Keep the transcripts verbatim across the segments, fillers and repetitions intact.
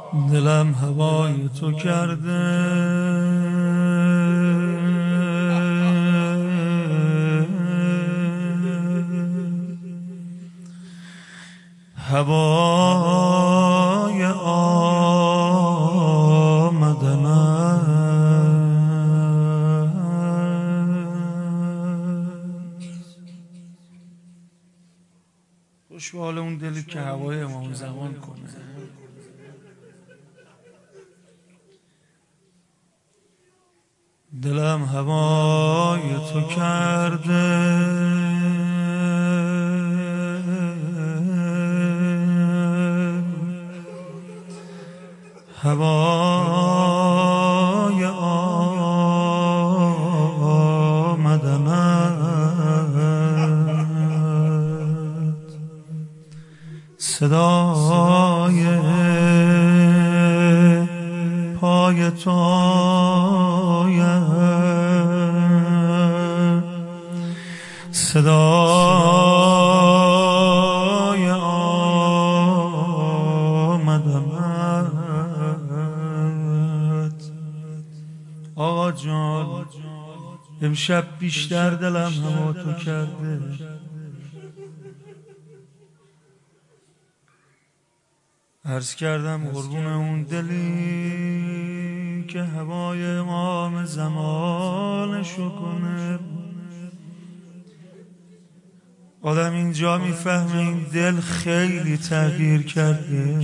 دلم هوای تو کرده هوای آمدن خوش به حال اون دلی که هوای امام زمان کنه. دلم هوای تو کرده هوای آمدنت صدای پای تو صدای آمدنت. آقا جان امشب بیشتر دلم هوا تو کرده عرض کردم قربون اون دلی که هوای امام زمانشو کنه. آدم اینجا میفهمه این دل خیلی تغییر کرده،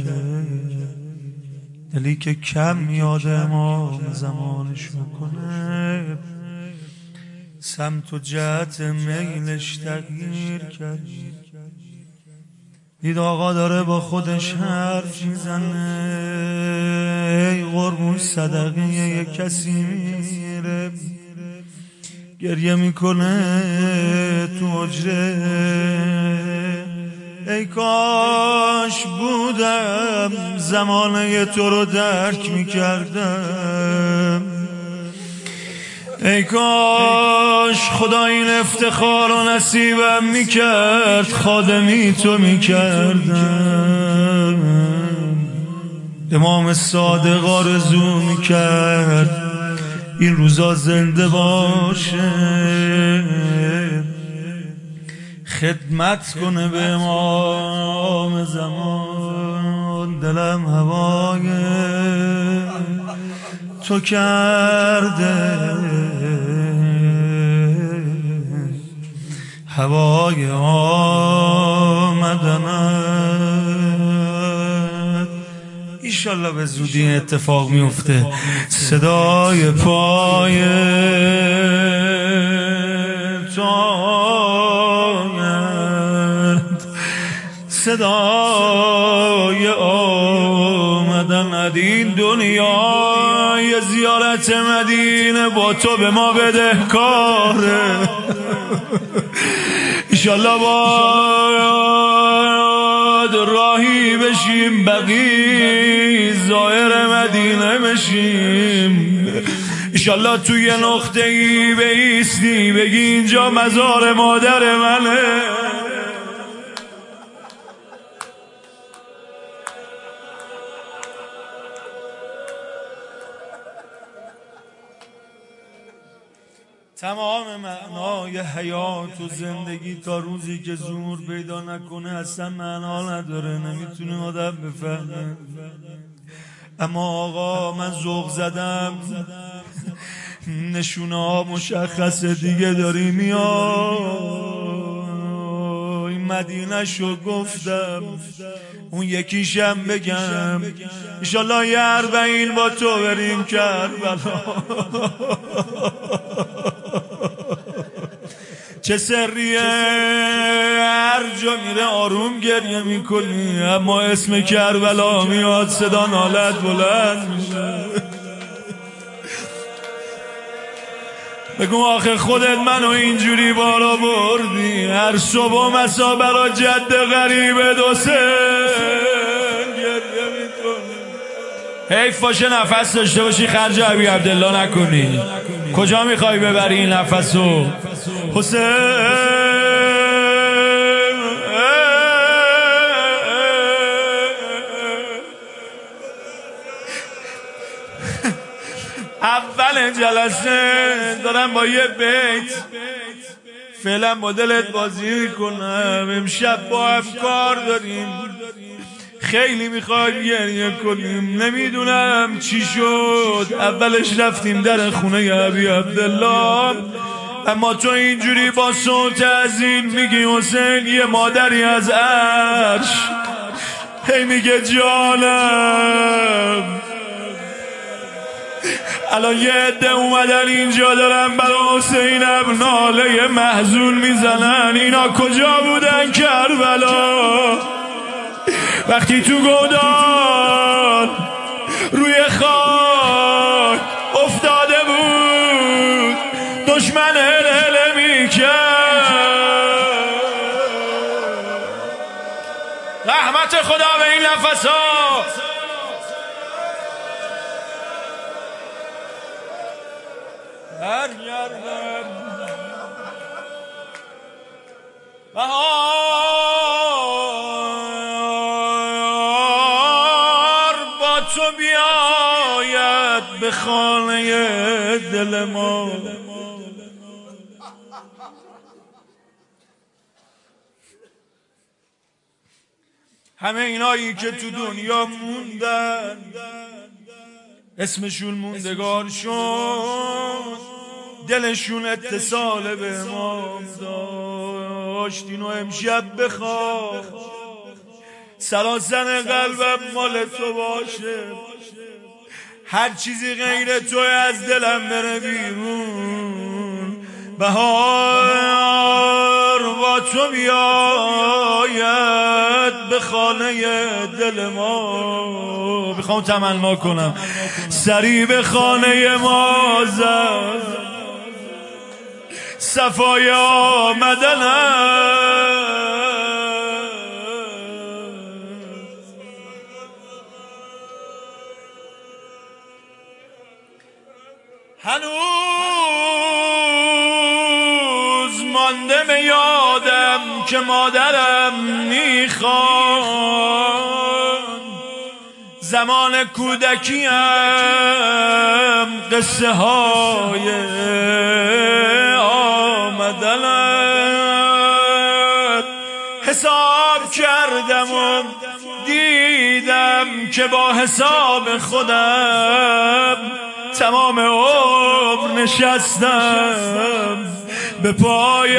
دلی که کم میاد امام زمانشو کنه، سمت و جهت میلش تغییر کرد. دید آقا داره با خودش حرف میزنه، ای قربون صدقه یک کسی میره گریه میکنه تو حجره، ای کاش بودم زمانه تو رو درک میکردم، ای کاش خدا این افتخار و نصیبم میکرد خادمی تو میکردم. امام صادق آرزو میکرد این روزا زنده باشه، خدمت کنه به امام زمان. دلم هوای تو کرده هوای آمدنت. ایشالله به زودی این اتفاق میفته. صدای پای تویند، صدای آمدن. این دنیا یه زیارت مدینه با تو به ما بدهکاره. ایشالله باید راهی بشیم بقی زائر مدینه بشیم. ایشالله توی نقطه ای بایستی بگی اینجا مزار مادر منه. تمام معنای حیات و زندگی تا روزی که ظهور پیدا نکنه اصلا معنا نداره، نمیتونه آدم بفهمه. اما آقا من ذوق زدم، نشونه ها مشخصه دیگه داری میای. این مدینه شو گفتم، اون یکیشم بگم، انشالله یه اربعین با تو بریم کربلا. چه سریه هر جا میره آروم گریه میکنی، اما اسم کربلا میاد صدا نالت بلند میشه. بگو آخه خودت منو اینجوری بارا بردی، هر صبح و مسا برا جد غریبه دو سه گریه میکنی. حیف باشه نفس داشته باشی خرج ابی عبدالله نکنی. کجا میخوای ببری این نفسو حسین؟ اول جلسه دارم با یه بیت فعلا با دلت بازی کنم. امشب با هم کار داریم، خیلی میخوایم گریه کنیم. نمیدونم چی شد، اولش رفتیم در خونه ابی عبدالله، اما تو اینجوری با صوت ازین میگی حسین یه مادری از عرش، هی میگه جانم. الان یه عده اومدن اینجا دارن برای حسینم ناله محزون میزنن. اینا کجا بودن کربلا وقتی تو گودان روی خاک افتاده بود دشمن هله میکرد؟ رحمت خدا به این نفسا. برگردم بهار با تو بیاید به خانه دل ما. همه اینایی که تو دنیا موندن اسمشون موندگار شد، دلشون اتصال به امام داشت. اینو امشب بخواه سراسر قلبم مال تو باشه، هر چیزی غیر تو از دلم بره بیرون. بهار با تو بیاید به خانه دل ما. بخوام تمنا کنم سری به خانه ما زد صفای آمدن هنوز مانده به یادم که مادرم میخوان زمان کودکیم قصه های آمدنت. حساب کردم و دیدم که با حساب خودم تمام عمر نشستم به پای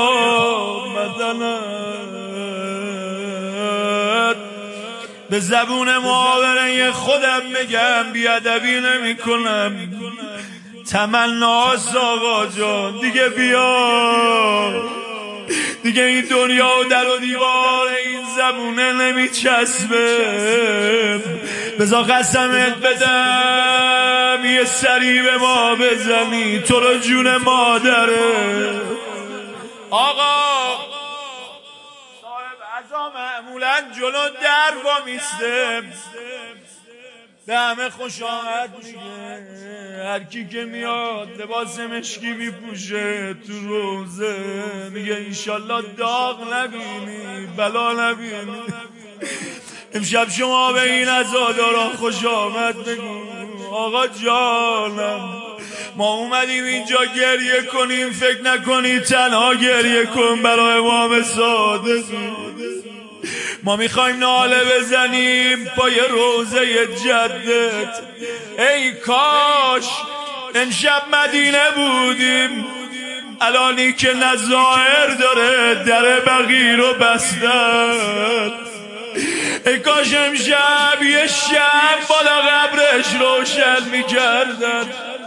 آمدنت. به زبون محاوره خودم میگم بیادبی نمی کنم. تمناست آقا جان دیگه بیا، دیگه این دنیا و در و دیوار این زبونه نمی چسبه. بذار قسمت بدم یه سری به ما بزنی، تو رو جون مادره. آقا صاحب عزا معمولا جلو در با میسته به همه خوش آمد میگه. هر کی که میاد لباس مشکی میپوشه تو روزه میگه انشالله داغ نبینی بلا نبینی. امشب شما به این عزاداران خوش آمد بگو. آقا جانم ما اومدیم اینجا گریه کنیم، فکر نکنی تنها گریه کن برای امام صادق. ما میخوایم ناله بزنیم پای روزه جدت. ای کاش امشب مدینه بودیم، الانی که نظاهر داره در بقیع رو بستن. ای کاش امشب یه شب بالا قبرش روشن میکردن.